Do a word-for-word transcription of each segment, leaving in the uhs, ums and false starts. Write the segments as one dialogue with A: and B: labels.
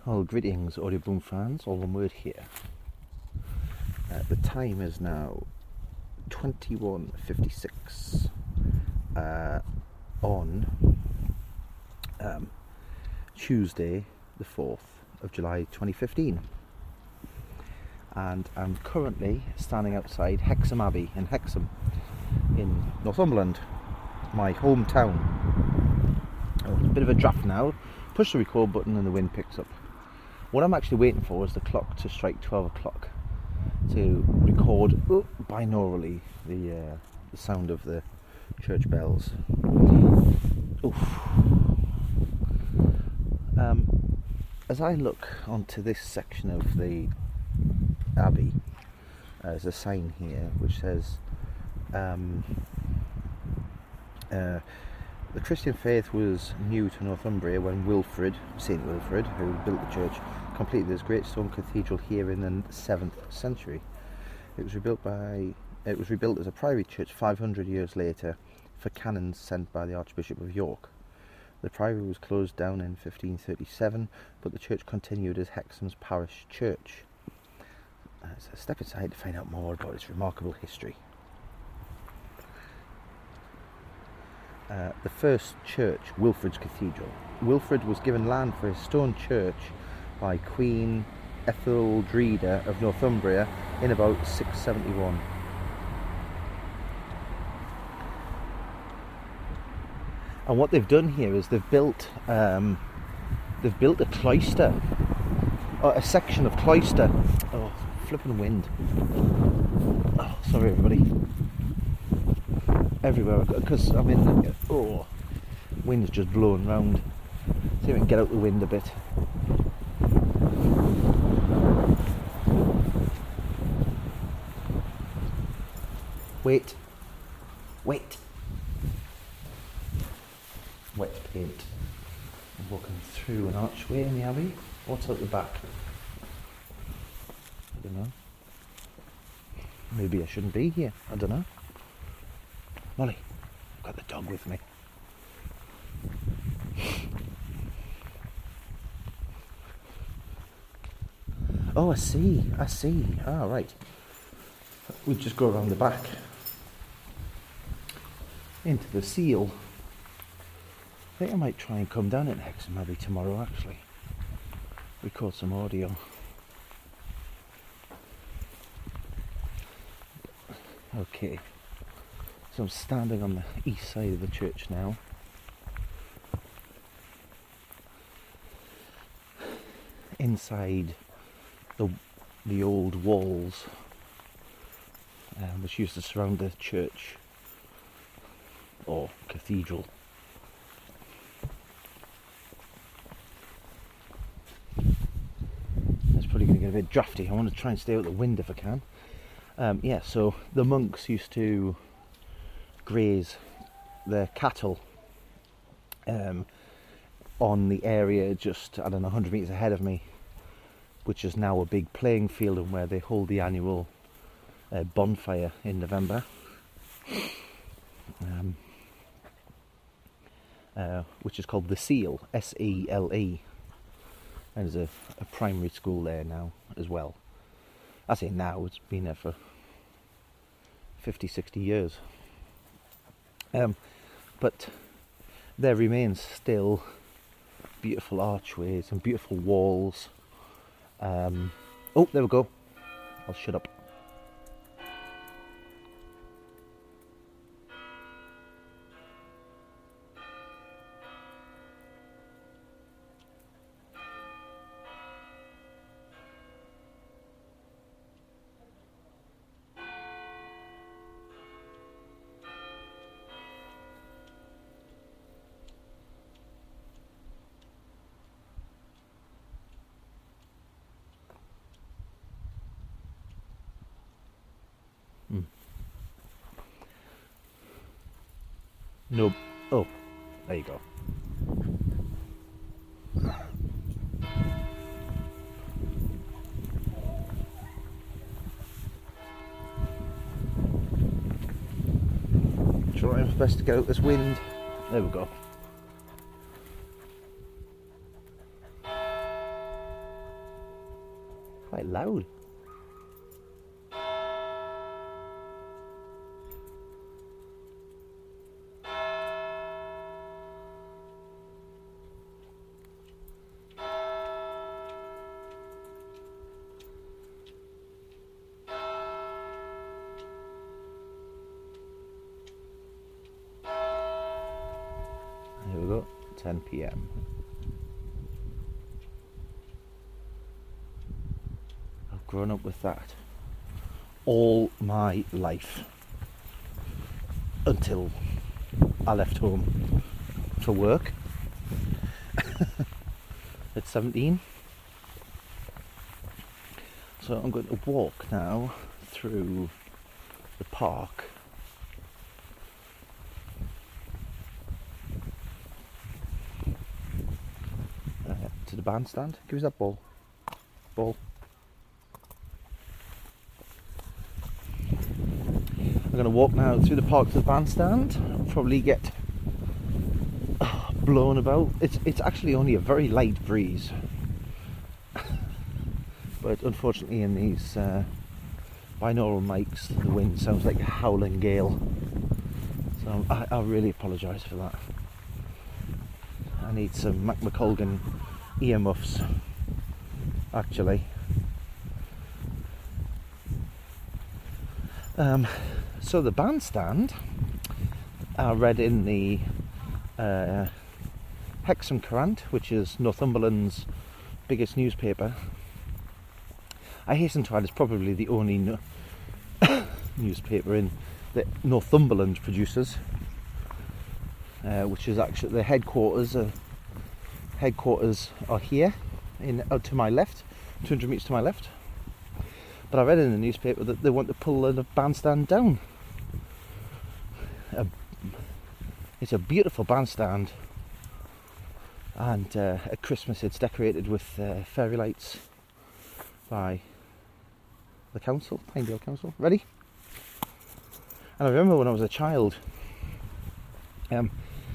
A: Well, greetings, Audioboom fans. All one word here. Uh, the time is now twenty-one fifty-six uh, on um, Tuesday, the fourth of July, twenty fifteen, and I'm currently standing outside Hexham Abbey in Hexham, in Northumberland, my hometown. Oh, it's a bit of a draft now. Push the record button and the wind picks up. What I'm actually waiting for is the clock to strike twelve o'clock to record oh, binaurally the uh, the sound of the church bells. Oof. Um, as I look onto this section of the abbey, uh, there's a sign here which says um, uh, the Christian faith was new to Northumbria when Wilfrid, Saint Wilfrid, who built the church, completed this great stone cathedral here in the seventh century. It was rebuilt by it was rebuilt as a priory church five hundred years later for canons sent by the Archbishop of York. The priory was closed down in fifteen thirty-seven, but the church continued as Hexham's parish church. Uh, so step aside to find out more about its remarkable history. Uh, the first church, Wilfrid's Cathedral. Wilfrid was given land for his stone church by Queen Etheldreda of Northumbria in about six seventy-one. And what they've done here is they've built um, they've built a cloister, or a section of cloister. Oh, flipping wind! Oh, sorry everybody. Everywhere, because I'm in. Oh, wind's just blowing round. See if I can get out the wind a bit. Wait, wait. Wet paint. I'm walking through an archway in the abbey. What's out the back? I don't know. Maybe I shouldn't be here. I don't know. Molly, I've got the dog with me. Oh, I see, I see. Ah, right. We just go around the back into the seal. I think I might try and come down at Hexham Abbey tomorrow, actually. Record some audio. Okay. So I'm standing on the east side of the church now. Inside the the old walls, um, which used to surround the church or cathedral. It's probably going to get a bit drafty. I want to try and stay out the wind if I can. Um, yeah, so the monks used to graze their cattle um, on the area just, I don't know, one hundred metres ahead of me, which is now a big playing field and where they hold the annual uh, bonfire in November, um, uh, which is called the Seal, S E L E, and there's a, a primary school there now as well. I say now, it's been there for fifty, sixty years. Um, but there remains still beautiful archways and beautiful walls. Um, oh, there we go. I'll shut up. No. Oh, there you go. Trying my best to get out this wind. There we go. quite loud. Here we go, ten p m. I've grown up with that all my life until I left home for work at seventeen. So I'm going to walk now through the park. Uh, to the bandstand. Give us that ball. Ball. I'm going to walk now through the park to the bandstand. I'll probably get uh, blown about. It's it's actually only a very light breeze, but unfortunately in these uh, binaural mics, the wind sounds like a howling gale. So I, I really apologise for that. I need some Mac McColgan earmuffs, actually. Um, so the bandstand, I read in the uh, Hexham Courant, which is Northumberland's biggest newspaper. I hasten to add, it's probably the only no- newspaper in that Northumberland produces, uh, which is actually the headquarters. Uh, headquarters are here, in uh, to my left, two hundred metres to my left. But I read in the newspaper that they want to pull the bandstand down. Uh, it's a beautiful bandstand, and uh, at Christmas it's decorated with uh, fairy lights by the council, Tynedale Council. Ready? And I remember when I was a child, um,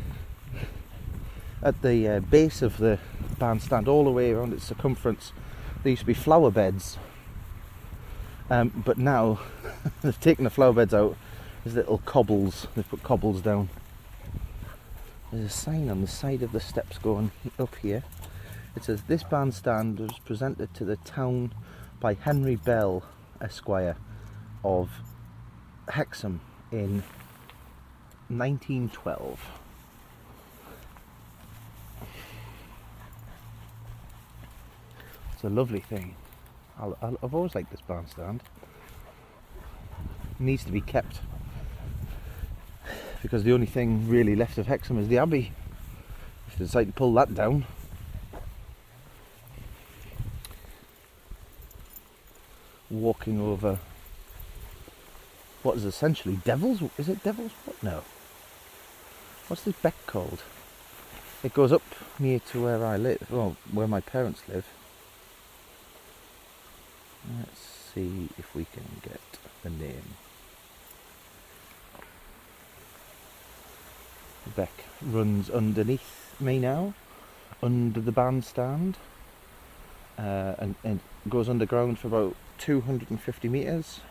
A: at the uh, base of the bandstand, all the way around its circumference, there used to be flower beds. Um, but now they've taken the flower beds out. There's little cobbles. They've put cobbles down. There's a sign on the side of the steps going up here. It says, "This bandstand was presented to the town by Henry Bell, Esquire, of Hexham in nineteen twelve. It's a lovely thing. I'll, I'll, I've always liked this bandstand. It needs to be kept, because the only thing really left of Hexham is the Abbey. If they decide to pull that down, walking over what is essentially Devil's, is it Devil's what? No. What's this beck called? It goes up near to where I live, well, where my parents live. Let's see if we can get the name. The beck runs underneath me now, under the bandstand, uh, and, and goes underground for about two hundred fifty metres.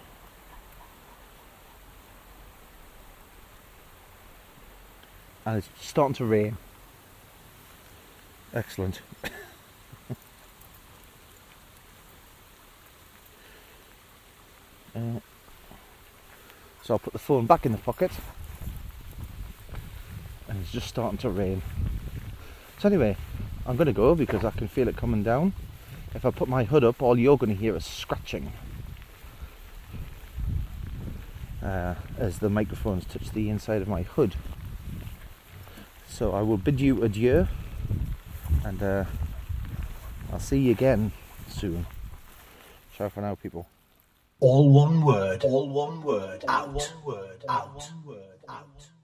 A: And it's starting to rain. Excellent. uh, so I'll put the phone back in the pocket, and it's just starting to rain. So anyway, I'm going to go because I can feel it coming down. If I put my hood up, all you're going to hear is scratching uh, as the microphones touch the inside of my hood. So I will bid you adieu, and uh, I'll see you again soon. Ciao for now, people.
B: All one word. All one word. Out. All one word. Out. All one word. Out.